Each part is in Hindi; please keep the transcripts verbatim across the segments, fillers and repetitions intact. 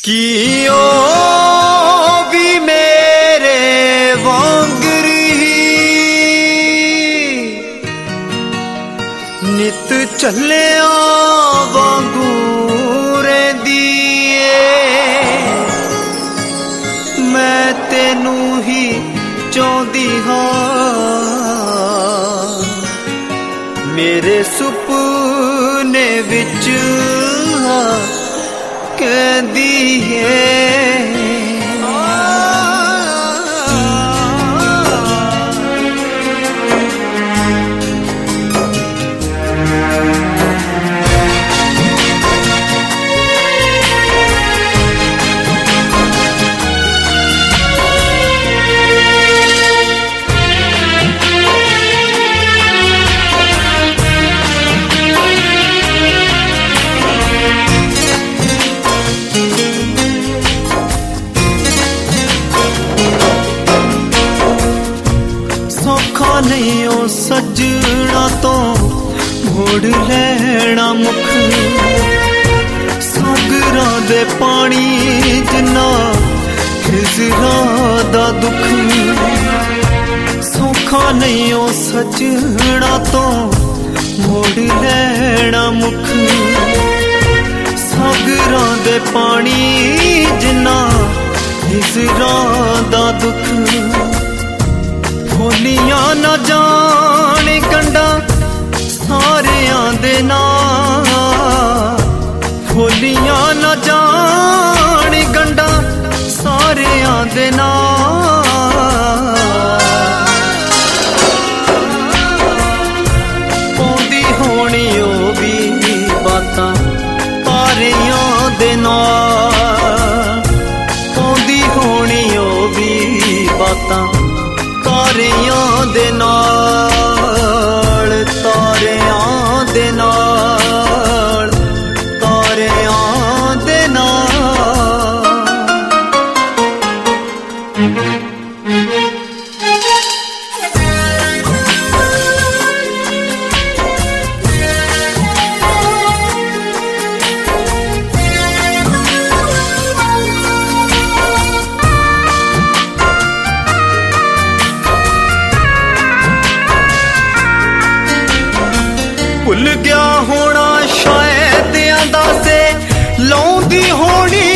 कि ओ भी मेरे वांगरी नित चलिया वांगू दिए मैं तेनू ही चाहती हाँ मेरे सुपने विच कहती है। नहीं ओ सजना तो मोड़ लेना मुख सागरां दे पानी जिन्ना हिजरा दा दुख सौखा नहीं ओ सजना तो मोड़ लेना मुख सागरां दे पानी जिन्ना हिजरा दा दुख खोलियां न जाने कंडा सारियां दे नाल खोलियां न जाने कंडा सारियां दे नाल पौंदी होनी ओ भी बातां तारियां दे नाल पौंदी होनी ओ भी बातां तारियां दे नाल तारियां दे नाल तारियां दे नाल। भुल गया होना शायद अंदाज़े लौंदी होनी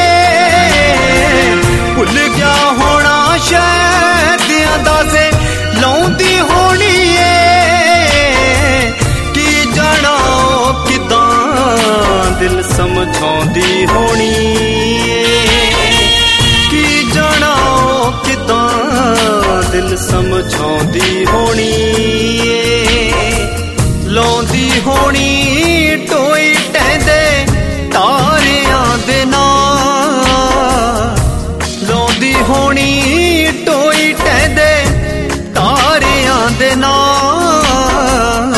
है भुल गया होना शायद अंदाज़े लौंदी होनी है कि जाना किदां दिल समझाउंदी होनी कि जाना किदां दिल समझाउंदी होनी लौंदी होनी टोई टहदे तारियां दे नाल लौंदी होनी टोई टहदे तारियां दे नाल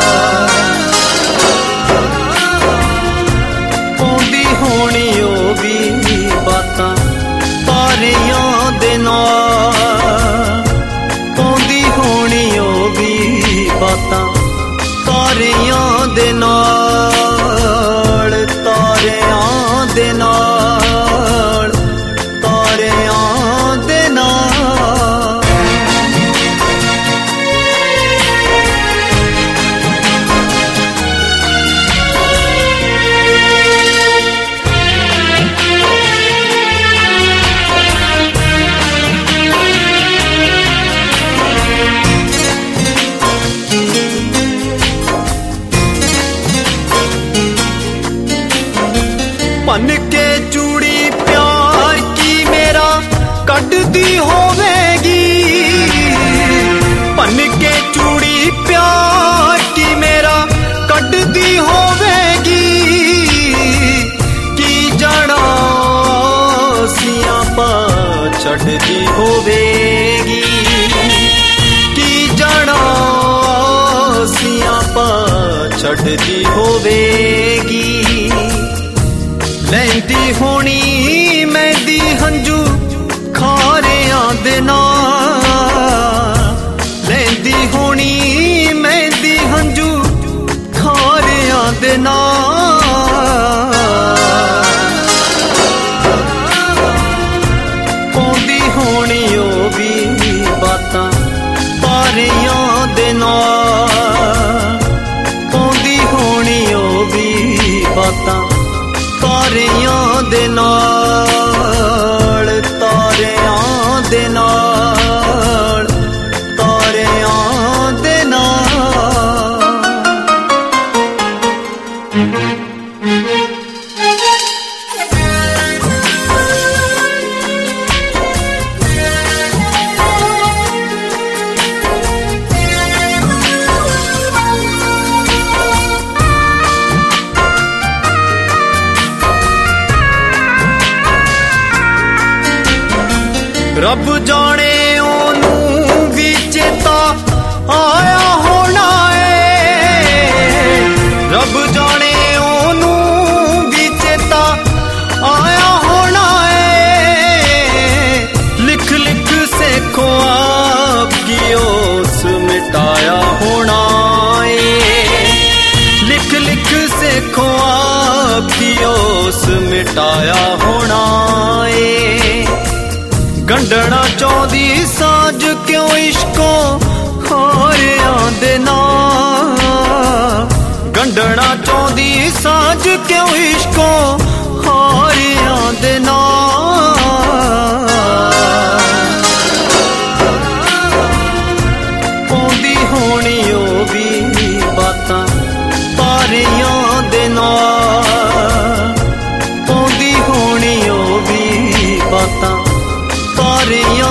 पौंदी होनी ओ भी बातां तारियां दे नाल पौंदी होनी ओ भी बातां तारियां दे नाल तारियां दे नाल तारियां दे नाल। पन के चूड़ी प्यार की मेरा कटदी होवेगी पन के चूड़ी प्यार की मेरा कटदी होवेगी की जाना सियापा छड़दी होवेगी की जाना सियापा छड़दी होवेगी लैंदी होनी मेहंदी हंजू खारियां दे नाल लैंदी होनी मेहंदी हंजू खारियां दे नाल ਤਾਰਿਆਂ ਦੇ ਨਾਲ ਤਾਰਿਆਂ ਦੇ ਨਾਲ ਤਾਰਿਆਂ ਦੇ ਨਾਲ रब जाने ओनू भी चेता आया होना है रब जाने ओनू भी चेता आया होना है लिख लिख सेखो आपकी ओस मिटाया होना है लिख लिख सेखो आपकी ओस मिटाया होना है गंढना चाहदी साज क्यों इश्कों हारियां दे नाल गंढना चाहदी साज क्यों इश्कों हारियां दे नाल पौंदी होनी ओ भी बातां तारियां दे नाल पौंदी होनी ओ भी बातां तारियां